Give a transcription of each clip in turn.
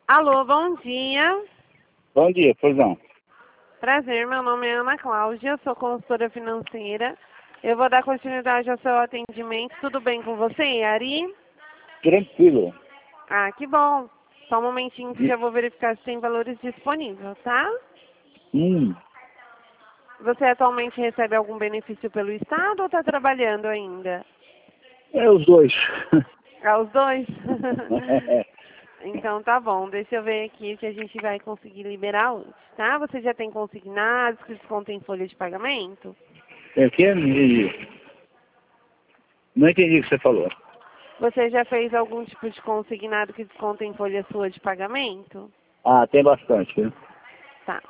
Alô, bom dia. Bom dia, pois não. Prazer, meu nome é Ana Cláudia, sou consultora financeira. Eu vou dar continuidade ao seu atendimento. Tudo bem com você, Ari? Tranquilo. Ah, que bom. Só um momentinho que já vou verificar se tem valores disponíveis, tá? Hum, Você atualmente recebe algum benefício pelo Estado ou está trabalhando ainda? é os dois. Ah, os dois? Então tá bom, deixa eu ver aqui o que a gente vai conseguir liberar hoje, tá? Você já tem consignados que descontam em folha de pagamento? É o que? Não entendi. Não entendi o que você falou. Você já fez algum tipo de consignado que desconta em folha sua de pagamento? Ah, tem bastante, viu? Tá.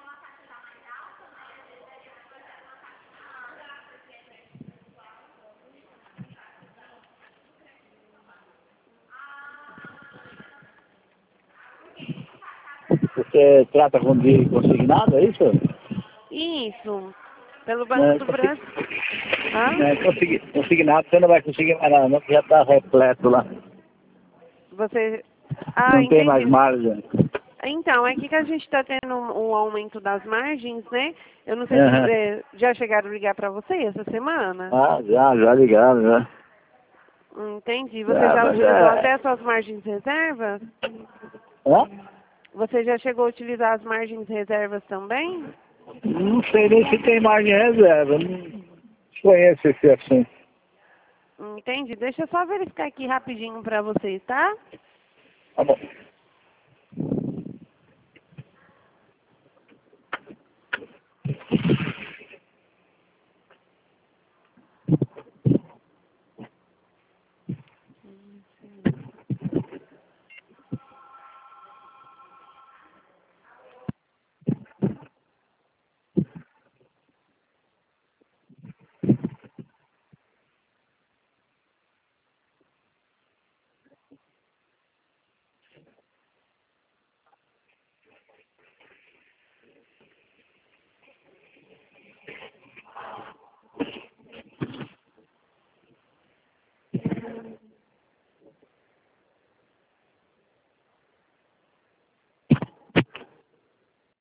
Você trata com de consignado, é isso? Isso. Pelo Banco Não, do Brasil. consignado você não vai conseguir mais nada, não, porque já está repleto lá. Você... Ah, Não tem mais entendi. margem. Então, é que a gente está tendo um aumento das margens, né? Eu não sei se Aham. já chegaram a ligar para você essa semana. Ah, já ligaram, já. Entendi. Você já Mas utilizou até suas margens reservas? Hã? Você já chegou a utilizar as margens reservas também? Não sei nem se tem margem reserva. Não conheço esse assunto. Entendi. Deixa eu só verificar aqui rapidinho para vocês, tá? Tá bom.